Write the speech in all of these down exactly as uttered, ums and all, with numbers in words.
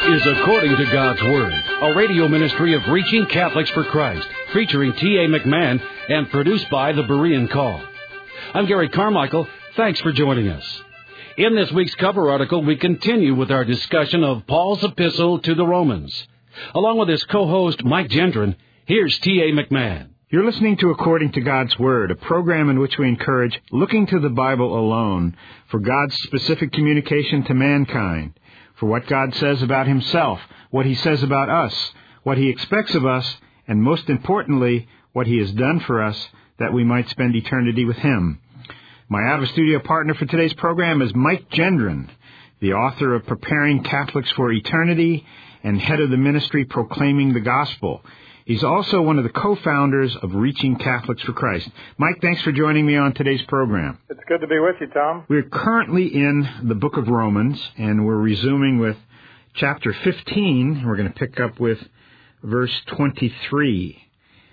is According to God's Word, a radio ministry of Reaching Catholics for Christ, featuring T A McMahon and produced by the Berean Call. I'm Gary Carmichael. Thanks for joining us. In this week's cover article, we continue with our discussion of Paul's epistle to the Romans. Along with his co-host, Mike Gendron, here's T A McMahon. You're listening to According to God's Word, a program in which we encourage looking to the Bible alone for God's specific communication to mankind, for what God says about himself, what he says about us, what he expects of us, and most importantly, what he has done for us that we might spend eternity with him. My out-of-studio partner for today's program is Mike Gendron, the author of Preparing Catholics for Eternity and head of the ministry Proclaiming the Gospel. He's also one of the co-founders of Reaching Catholics for Christ. Mike, thanks for joining me on today's program. It's good to be with you, Tom. We're currently in the book of Romans, and we're resuming with chapter fifteen. We're going to pick up with verse twenty-three.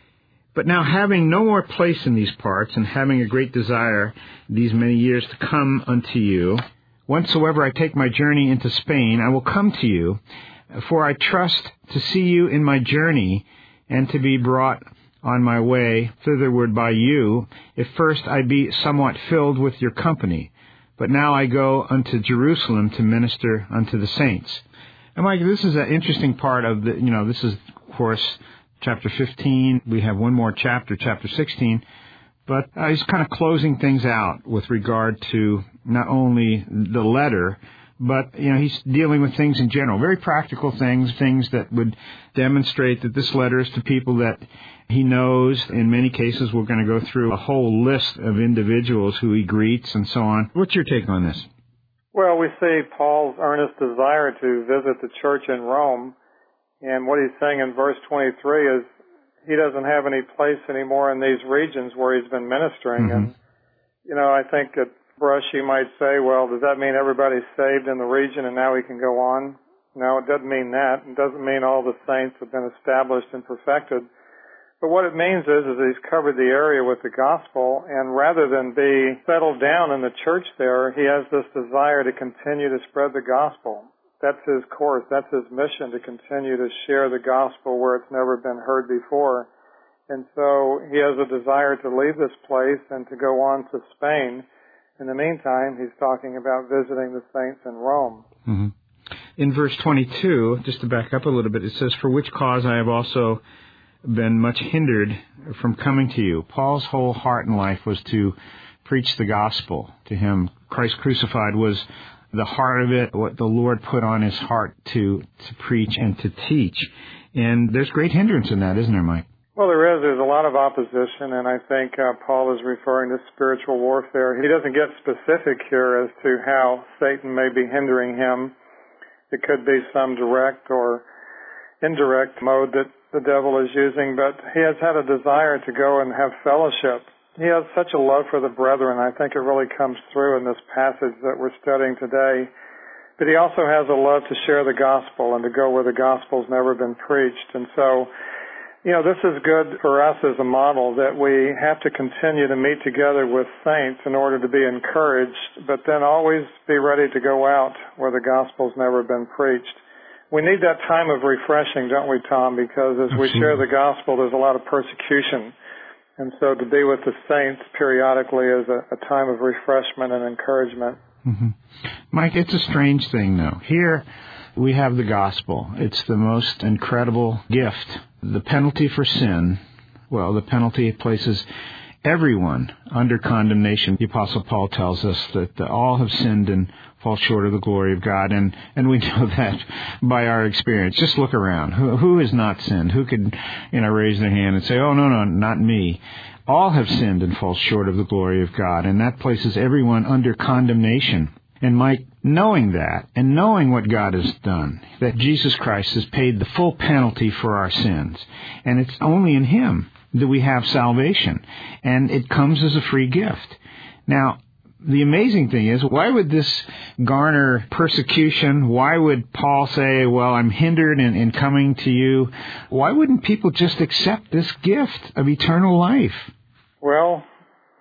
But now, having no more place in these parts, and having a great desire these many years to come unto you, whensoever I take my journey into Spain, I will come to you, for I trust to see you in my journey, and to be brought on my way thitherward by you, if first I be somewhat filled with your company. But now I go unto Jerusalem to minister unto the saints. And Mike, this is an interesting part of the, you know, this is, of course, chapter fifteen. We have one more chapter, chapter sixteen. But uh, he's kind of closing things out with regard to not only the letter, but, you know, he's dealing with things in general, very practical things, things that would demonstrate that this letter is to people that he knows. In many cases, we're going to go through a whole list of individuals who he greets and so on. What's your take on this? Well, we see Paul's earnest desire to visit the church in Rome, and what he's saying in verse twenty-three is he doesn't have any place anymore in these regions where he's been ministering. Mm-hmm. And, you know, I think at brush, you might say, well, does that mean everybody's saved in the region and now we can go on? No, it doesn't mean that. It doesn't mean all the saints have been established and perfected. But what it means is, is he's covered the area with the gospel, and rather than be settled down in the church there, he has this desire to continue to spread the gospel. That's his course. That's his mission, to continue to share the gospel where it's never been heard before. And so he has a desire to leave this place and to go on to Spain. In the meantime, he's talking about visiting the saints in Rome. Mm-hmm. In verse twenty-two, just to back up a little bit, it says, for which cause I have also been much hindered from coming to you. Paul's whole heart in life was to preach the gospel to him. Christ crucified was the heart of it, what the Lord put on his heart to, to preach and to teach. And there's great hindrance in that, isn't there, Mike? Well, there is. There's a lot of opposition, and I think uh, Paul is referring to spiritual warfare. He doesn't get specific here as to how Satan may be hindering him. It could be some direct or indirect mode that the devil is using, but he has had a desire to go and have fellowship. He has such a love for the brethren. I think it really comes through in this passage that we're studying today. But he also has a love to share the gospel and to go where the gospel's never been preached. And so, you know, this is good for us as a model, that we have to continue to meet together with saints in order to be encouraged, but then always be ready to go out where the gospel's never been preached. We need that time of refreshing, don't we, Tom? Because as Absolutely. we share the gospel, there's a lot of persecution. And so to be with the saints periodically is a, a time of refreshment and encouragement. Mm-hmm. Mike, it's a strange thing, though. Here we have the gospel. It's the most incredible gift. The penalty for sin, well, the penalty places everyone under condemnation. The Apostle Paul tells us that all have sinned and fall short of the glory of God, and, and we know that by our experience. Just look around. Who, who has not sinned? Who could, you know, raise their hand and say, oh, no, no, not me. All have sinned and fall short of the glory of God, and that places everyone under condemnation. And Mike, knowing that, and knowing what God has done, that Jesus Christ has paid the full penalty for our sins, and it's only in Him that we have salvation, and it comes as a free gift. Now, the amazing thing is, why would this garner persecution? Why would Paul say, well, I'm hindered in, in coming to you? Why wouldn't people just accept this gift of eternal life? Well,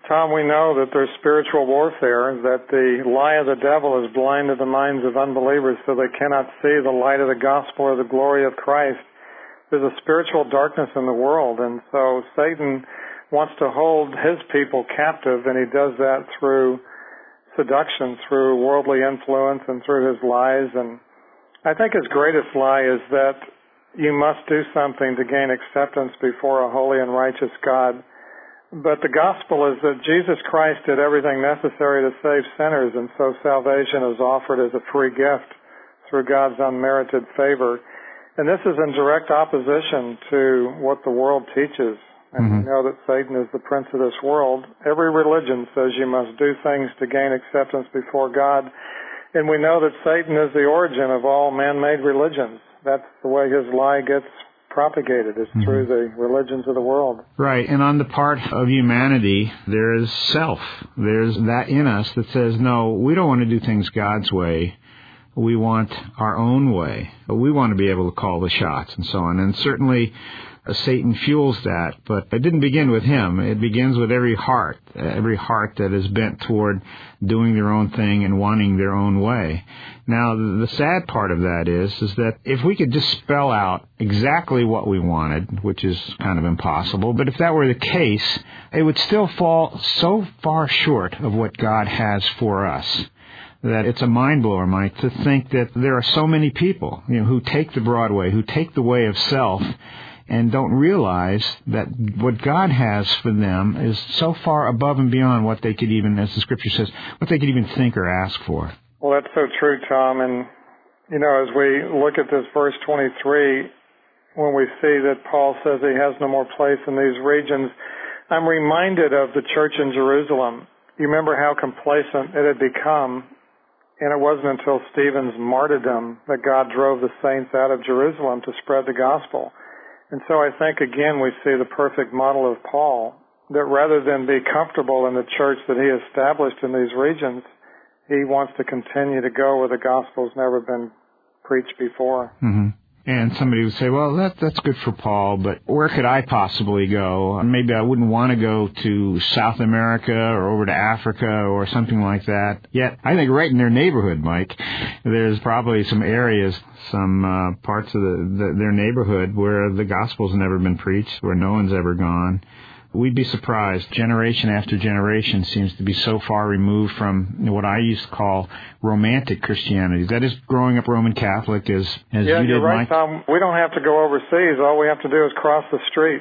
Tom, we know that there's spiritual warfare, that the lie of the devil has blinded the minds of unbelievers so they cannot see the light of the gospel or the glory of Christ. There's a spiritual darkness in the world, and so Satan wants to hold his people captive, and he does that through seduction, through worldly influence, and through his lies. And I think his greatest lie is that you must do something to gain acceptance before a holy and righteous God. But the gospel is that Jesus Christ did everything necessary to save sinners, and so salvation is offered as a free gift through God's unmerited favor. And this is in direct opposition to what the world teaches. And mm-hmm. we know that Satan is the prince of this world. Every religion says you must do things to gain acceptance before God. And we know that Satan is the origin of all man-made religions. That's the way his lie gets propagated, is through the religions of the world. Right, and on the part of humanity, there is self. There's that in us that says, no, we don't want to do things God's way. We want our own way. We want to be able to call the shots and so on. And certainly uh, Satan fuels that, but it didn't begin with him. It begins with every heart, every heart that is bent toward doing their own thing and wanting their own way. Now, the sad part of that is, is that if we could just spell out exactly what we wanted, which is kind of impossible, but if that were the case, it would still fall so far short of what God has for us that it's a mind blower, Mike, to think that there are so many people, you know, who take the broad way, who take the way of self, and don't realize that what God has for them is so far above and beyond what they could even, as the Scripture says, what they could even think or ask for. Well, that's so true, Tom. And, you know, as we look at this verse twenty-three, when we see that Paul says he has no more place in these regions, I'm reminded of the church in Jerusalem. You remember how complacent it had become, and it wasn't until Stephen's martyrdom that God drove the saints out of Jerusalem to spread the gospel. And so I think, again, we see the perfect model of Paul, that rather than be comfortable in the church that he established in these regions, he wants to continue to go where the gospel's never been preached before. Mm-hmm. And somebody would say, well, that, that's good for Paul, but where could I possibly go? Maybe I wouldn't want to go to South America or over to Africa or something like that. Yet, I think right in their neighborhood, Mike, there's probably some areas, some uh, parts of the, the, their neighborhood where the gospel's never been preached, where no one's ever gone. We'd be surprised. Generation after generation seems to be so far removed from what I used to call romantic Christianity. That is, growing up Roman Catholic as, as yeah, you did, you're right, Mike. Tom. We don't have to go overseas. All we have to do is cross the street.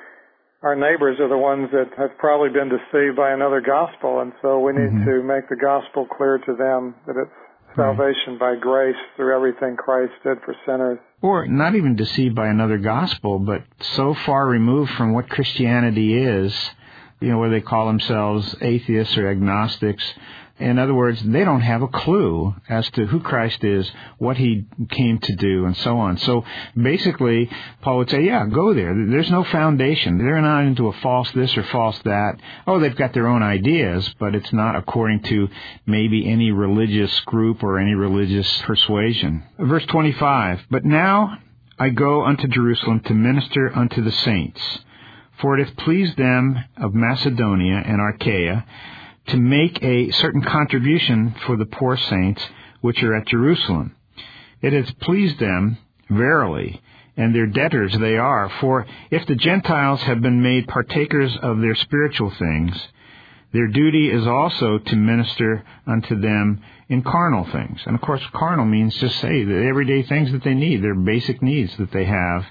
Our neighbors are the ones that have probably been deceived by another gospel, and so we need mm-hmm. to make the gospel clear to them that it's salvation by grace through everything Christ did for sinners. Or not even deceived by another gospel, but so far removed from what Christianity is, you know, where they call themselves atheists or agnostics. In other words, they don't have a clue as to who Christ is, what he came to do, and so on. So basically, Paul would say, yeah, go there. There's no foundation. They're not into a false this or false that. Oh, they've got their own ideas, but it's not according to maybe any religious group or any religious persuasion. Verse twenty-five, but now I go unto Jerusalem to minister unto the saints, for it hath pleased them of Macedonia and Achaia to make a certain contribution for the poor saints which are at Jerusalem. It has pleased them, verily, and their debtors they are, for if the Gentiles have been made partakers of their spiritual things, their duty is also to minister unto them in carnal things. And of course, carnal means just say the everyday things that they need, their basic needs that they have.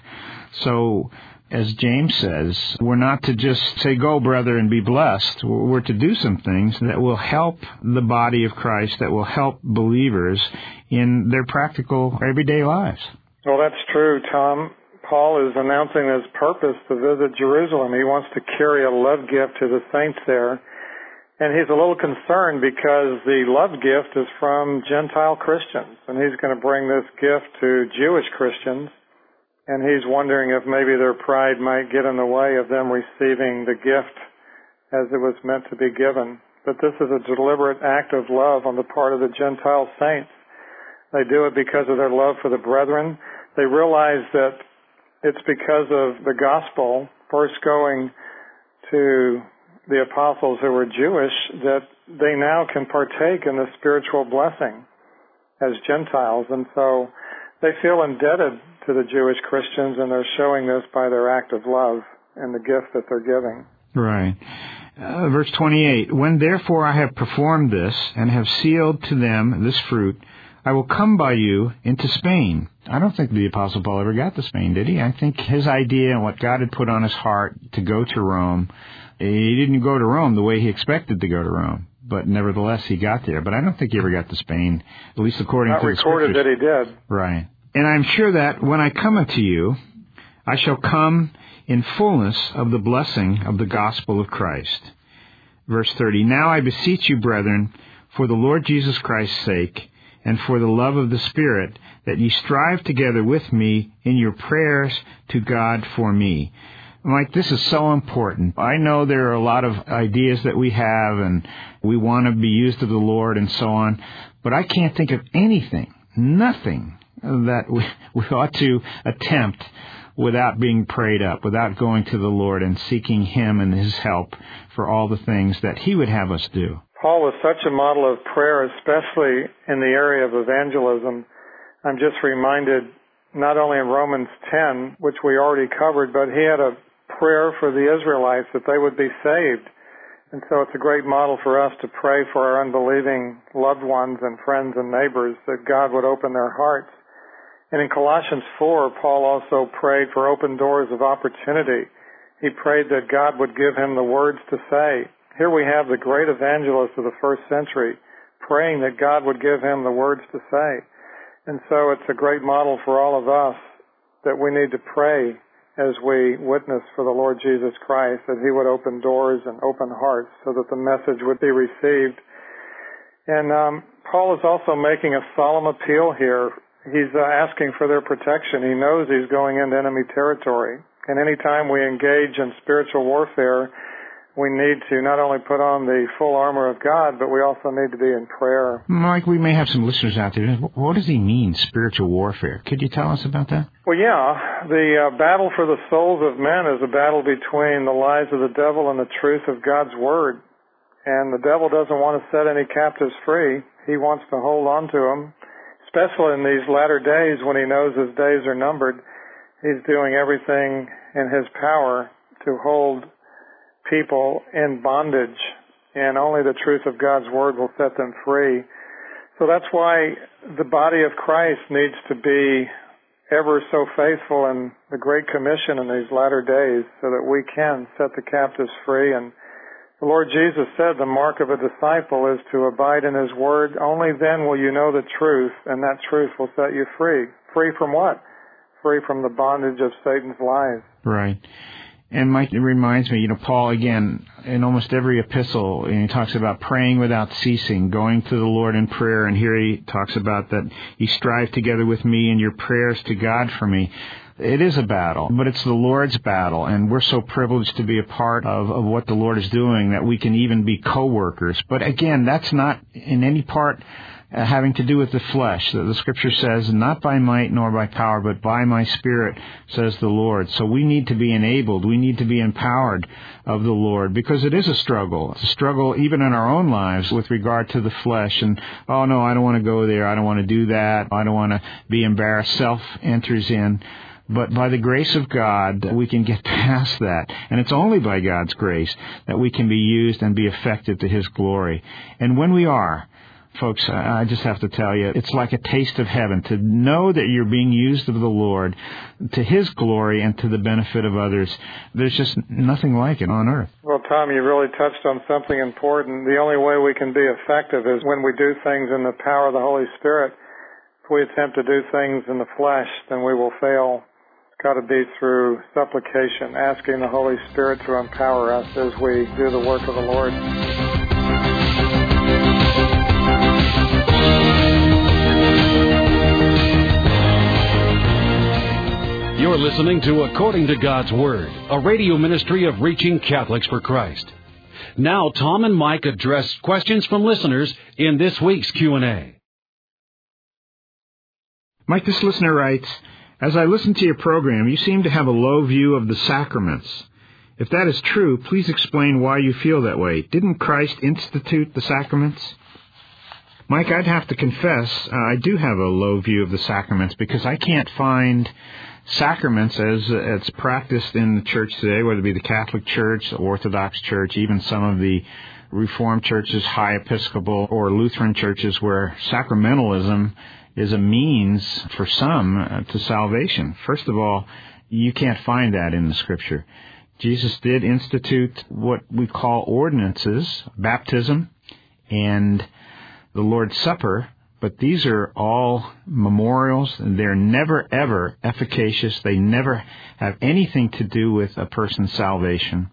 So, as James says, we're not to just say, go, brother, and be blessed. We're to do some things that will help the body of Christ, that will help believers in their practical everyday lives. Well, that's true, Tom. Paul is announcing his purpose to visit Jerusalem. He wants to carry a love gift to the saints there. And he's a little concerned because the love gift is from Gentile Christians. And he's going to bring this gift to Jewish Christians. And he's wondering if maybe their pride might get in the way of them receiving the gift as it was meant to be given. But this is a deliberate act of love on the part of the Gentile saints. They do it because of their love for the brethren. They realize that it's because of the gospel, first going to the apostles who were Jewish that they now can partake in the spiritual blessing as Gentiles. And so they feel indebted to the Jewish Christians, and they're showing this by their act of love and the gift that they're giving. Right. Uh, verse twenty-eight, when therefore I have performed this and have sealed to them this fruit, I will come by you into Spain. I don't think the Apostle Paul ever got to Spain, did he? I think his idea and what God had put on his heart to go to Rome, he didn't go to Rome the way he expected to go to Rome, but nevertheless he got there. But I don't think he ever got to Spain, at least according Not to the recorded Scriptures. that he did. Right. And I'm sure that when I come unto you, I shall come in fullness of the blessing of the gospel of Christ. Verse thirty, now I beseech you, brethren, for the Lord Jesus Christ's sake, and for the love of the Spirit, that ye strive together with me in your prayers to God for me. Mike, this is so important. I know there are a lot of ideas that we have, and we want to be used of the Lord and so on, but I can't think of anything, nothing, that we, we ought to attempt without being prayed up, without going to the Lord and seeking Him and His help for all the things that He would have us do. Paul was such a model of prayer, especially in the area of evangelism. I'm just reminded not only in Romans ten, which we already covered, but he had a prayer for the Israelites that they would be saved. And so it's a great model for us to pray for our unbelieving loved ones and friends and neighbors, that God would open their hearts. And in Colossians four, Paul also prayed for open doors of opportunity. He prayed that God would give him the words to say. Here we have the great evangelist of the first century praying that God would give him the words to say. And so it's a great model for all of us that we need to pray as we witness for the Lord Jesus Christ, that He would open doors and open hearts so that the message would be received. And um, Paul is also making a solemn appeal here. He's uh, asking for their protection. He knows he's going into enemy territory. And any time we engage in spiritual warfare, we need to not only put on the full armor of God, but we also need to be in prayer. Mike, we may have some listeners out there. What does he mean, spiritual warfare? Could you tell us about that? Well, yeah. The uh, battle for the souls of men is a battle between the lies of the devil and the truth of God's Word. And the devil doesn't want to set any captives free. He wants to hold on to them, especially in these latter days when he knows his days are numbered. He's doing everything in his power to hold people in bondage, and only the truth of God's Word will set them free. So that's why the body of Christ needs to be ever so faithful in the Great Commission in these latter days so that we can set the captives free. And the Lord Jesus said the mark of a disciple is to abide in His Word. Only then will you know the truth, and that truth will set you free. Free from what? Free from the bondage of Satan's lies. Right. And Mike, it reminds me, you know, Paul, again, in almost every epistle, and he talks about praying without ceasing, going to the Lord in prayer, and here he talks about that you strive together with me in your prayers to God for me. It is a battle, but it's the Lord's battle, and we're so privileged to be a part of, of what the Lord is doing that we can even be co-workers. But again, that's not in any part Uh, having to do with the flesh. The, the Scripture says, not by might nor by power, but by my Spirit, says the Lord. So we need to be enabled. We need to be empowered of the Lord, because it is a struggle. It's a struggle even in our own lives with regard to the flesh. And, oh, no, I don't want to go there. I don't want to do that. I don't want to be embarrassed. Self enters in. But by the grace of God, we can get past that. And it's only by God's grace that we can be used and be effective to His glory. And when we are, folks, I just have to tell you, it's like a taste of heaven to know that you're being used of the Lord to His glory and to the benefit of others. There's just nothing like it on earth. Well, Tom, you really touched on something important. The only way we can be effective is when we do things in the power of the Holy Spirit. If we attempt to do things in the flesh, then we will fail. It's got to be through supplication, asking the Holy Spirit to empower us as we do the work of the Lord. You're listening to According to God's Word, a radio ministry of Reaching Catholics for Christ. Now, Tom and Mike address questions from listeners in this week's Q and A. Mike, this listener writes, as I listen to your program, you seem to have a low view of the sacraments. If that is true, please explain why you feel that way. Didn't Christ institute the sacraments? Mike, I'd have to confess, uh, I do have a low view of the sacraments because I can't find sacraments as uh, it's practiced in the church today, whether it be the Catholic Church, the Orthodox Church, even some of the Reformed churches, High Episcopal, or Lutheran churches where sacramentalism is a means for some uh, to salvation. First of all, you can't find that in the Scripture. Jesus did institute what we call ordinances, baptism and the Lord's Supper, but these are all memorials, and they're never, ever efficacious. They never have anything to do with a person's salvation.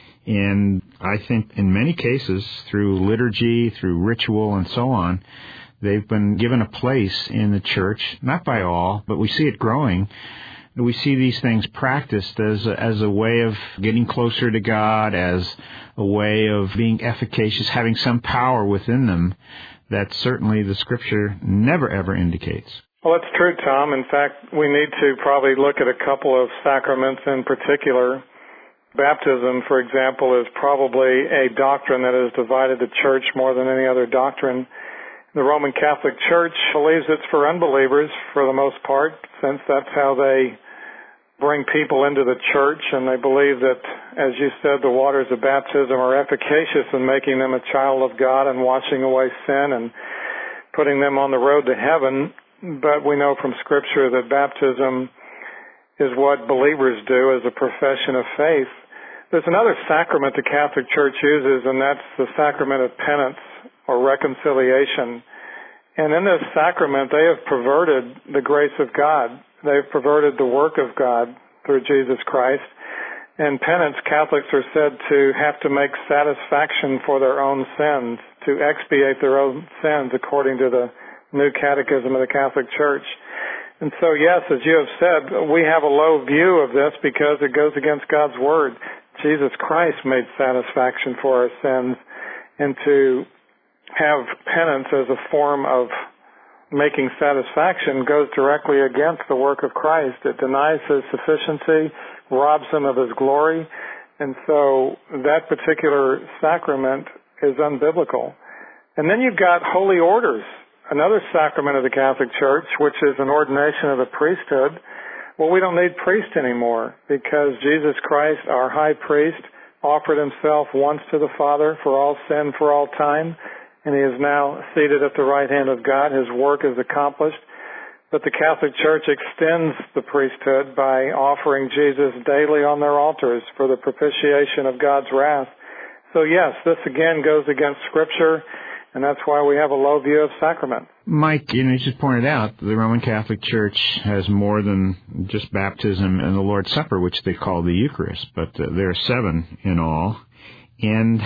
And I think in many cases, through liturgy, through ritual, and so on, they've been given a place in the church, not by all, but we see it growing. We see these things practiced as a, as a way of getting closer to God, as a way of being efficacious, having some power within them that certainly the Scripture never, ever indicates. Well, that's true, Tom. In fact, we need to probably look at a couple of sacraments in particular. Baptism, for example, is probably a doctrine that has divided the church more than any other doctrine. The Roman Catholic Church believes it's for unbelievers for the most part, since that's how they bring people into the church, and they believe that, as you said, the waters of baptism are efficacious in making them a child of God and washing away sin and putting them on the road to heaven. But we know from Scripture that baptism is what believers do as a profession of faith. There's another sacrament the Catholic Church uses, and that's the sacrament of penance or reconciliation. And in this sacrament, they have perverted the grace of God. They've perverted the work of God through Jesus Christ. In penance, Catholics are said to have to make satisfaction for their own sins, to expiate their own sins according to the New Catechism of the Catholic Church. And so, yes, as you have said, we have a low view of this because it goes against God's Word. Jesus Christ made satisfaction for our sins, and to have penance as a form of making satisfaction goes directly against the work of Christ. It denies His sufficiency, robs Him of His glory, and so that particular sacrament is unbiblical. And then you've got holy orders, another sacrament of the Catholic Church, which is an ordination of the priesthood. Well, we don't need priests anymore because Jesus Christ, our high priest, offered Himself once to the Father for all sin, for all time, and He is now seated at the right hand of God. His work is accomplished. But the Catholic Church extends the priesthood by offering Jesus daily on their altars for the propitiation of God's wrath. So yes, this again goes against Scripture, and that's why we have a low view of sacrament. Mike, you know, you just pointed out the Roman Catholic Church has more than just baptism and the Lord's Supper, which they call the Eucharist, but uh, there are seven in all. And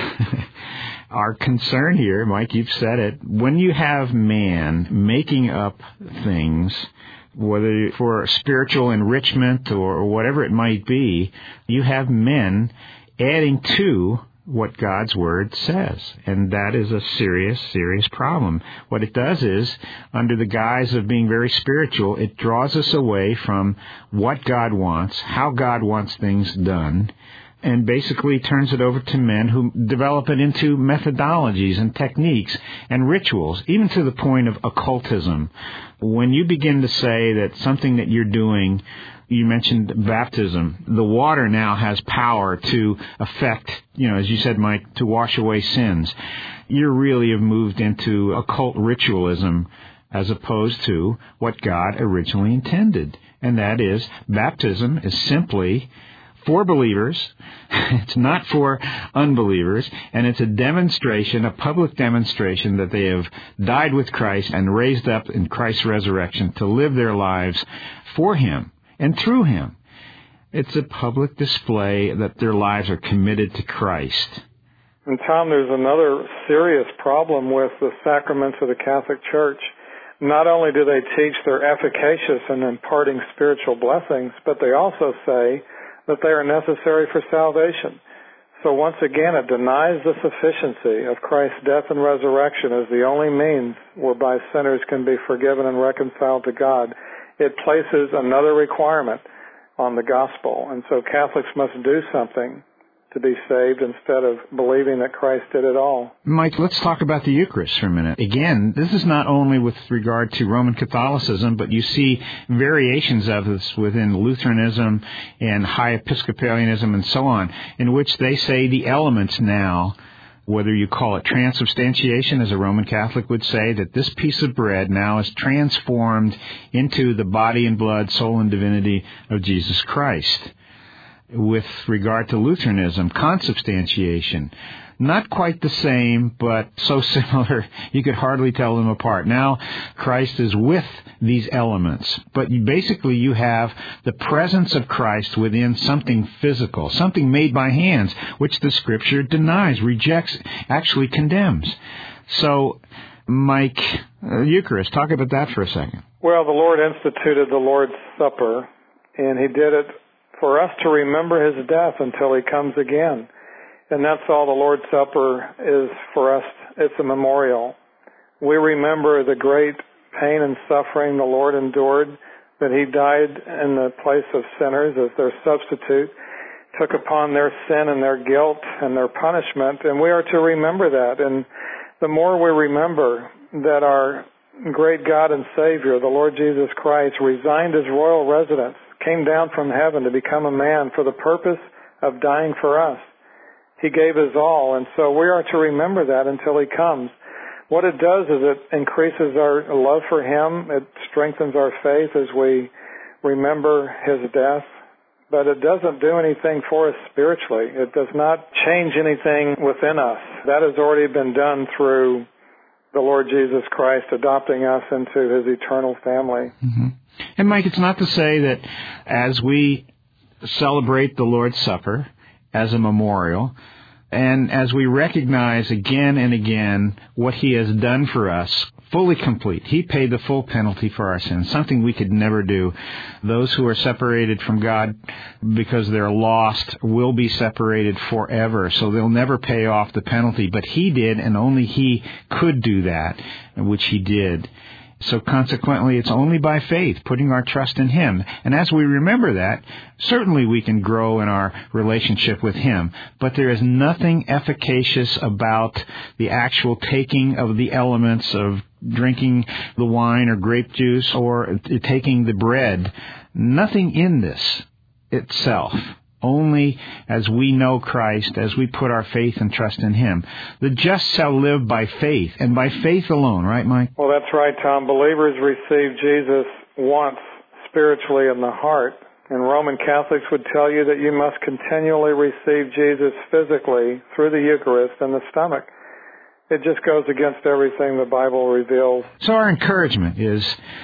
our concern here, Mike, you've said it, when you have man making up things, whether for spiritual enrichment or whatever it might be, you have men adding to what God's Word says. And that is a serious, serious problem. What it does is, under the guise of being very spiritual, it draws us away from what God wants, how God wants things done, and basically turns it over to men who develop it into methodologies and techniques and rituals, even to the point of occultism. When you begin to say that something that you're doing, you mentioned baptism, the water now has power to affect, you know, as you said, Mike, to wash away sins. You really have moved into occult ritualism as opposed to what God originally intended. And that is, baptism is simply for believers, it's not for unbelievers, and it's a demonstration, a public demonstration that they have died with Christ and raised up in Christ's resurrection to live their lives for Him and through Him. It's a public display that their lives are committed to Christ. And Tom, there's another serious problem with the sacraments of the Catholic Church. Not only do they teach they're efficacious in imparting spiritual blessings, but they also say that they are necessary for salvation. So once again, it denies the sufficiency of Christ's death and resurrection as the only means whereby sinners can be forgiven and reconciled to God. It places another requirement on the gospel. And so Catholics must do something to be saved instead of believing that Christ did it all. Mike, let's talk about the Eucharist for a minute. Again, this is not only with regard to Roman Catholicism, but you see variations of this within Lutheranism and High Episcopalianism and so on, in which they say the elements now, whether you call it transubstantiation, as a Roman Catholic would say, that this piece of bread now is transformed into the body and blood, soul and divinity of Jesus Christ. With regard to Lutheranism, consubstantiation, not quite the same, but so similar you could hardly tell them apart. Now Christ is with these elements, but basically you have the presence of Christ within something physical, something made by hands, which the Scripture denies, rejects, actually condemns. So, Mike, uh, Eucharist, talk about that for a second. Well, the Lord instituted the Lord's Supper, and He did it for us to remember His death until He comes again. And that's all the Lord's Supper is for us. It's a memorial. We remember the great pain and suffering the Lord endured, that He died in the place of sinners as their substitute, took upon their sin and their guilt and their punishment, and we are to remember that. And the more we remember that our great God and Savior, the Lord Jesus Christ, resigned His royal residence, came down from heaven to become a man for the purpose of dying for us. He gave His all, and so we are to remember that until He comes. What it does is it increases our love for Him. It strengthens our faith as we remember His death. But it doesn't do anything for us spiritually. It does not change anything within us. That has already been done through the Lord Jesus Christ adopting us into His eternal family. Mm-hmm. And Mike, it's not to say that as we celebrate the Lord's Supper as a memorial, and as we recognize again and again what He has done for us, fully complete. He paid the full penalty for our sins, something we could never do. Those who are separated from God because they're lost will be separated forever, so they'll never pay off the penalty. But He did, and only He could do that, which He did. So consequently, it's only by faith, putting our trust in Him. And as we remember that, certainly we can grow in our relationship with Him. But there is nothing efficacious about the actual taking of the elements of drinking the wine or grape juice or taking the bread. Nothing in this itself. Only as we know Christ, as we put our faith and trust in Him. The just shall live by faith, and by faith alone, right, Mike? Well, that's right, Tom. Believers receive Jesus once spiritually in the heart, and Roman Catholics would tell you that you must continually receive Jesus physically through the Eucharist in the stomach. It just goes against everything the Bible reveals. So our encouragement is,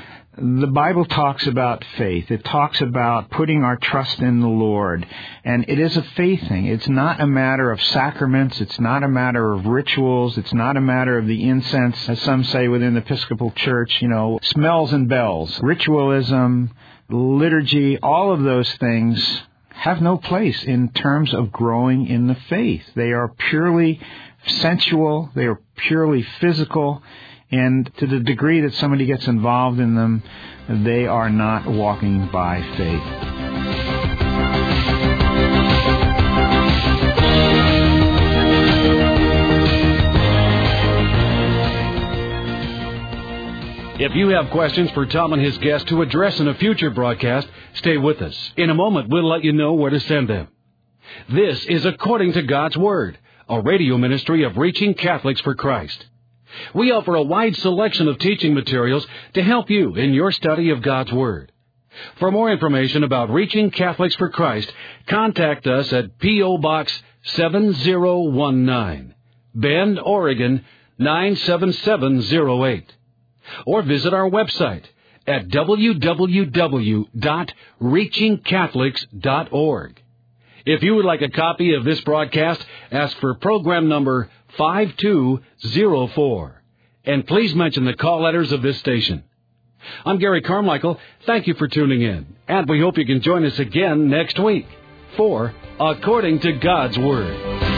the Bible talks about faith. It talks about putting our trust in the Lord. And it is a faith thing. It's not a matter of sacraments. It's not a matter of rituals. It's not a matter of the incense, as some say within the Episcopal Church, you know, smells and bells. Ritualism, liturgy, all of those things have no place in terms of growing in the faith. They are purely sensual. They are purely physical. And to the degree that somebody gets involved in them, they are not walking by faith. If you have questions for Tom and his guest to address in a future broadcast, stay with us. In a moment, we'll let you know where to send them. This is According to God's Word, a radio ministry of Reaching Catholics for Christ. We offer a wide selection of teaching materials to help you in your study of God's Word. For more information about Reaching Catholics for Christ, contact us at P O. Box seven zero one nine, Bend, Oregon nine seven seven zero eight. Or visit our website at w w w dot reaching catholics dot org. If you would like a copy of this broadcast, ask for program number five two zero four. And please mention the call letters of this station. I'm Gary Carmichael. Thank you for tuning in. And we hope you can join us again next week for According to God's Word.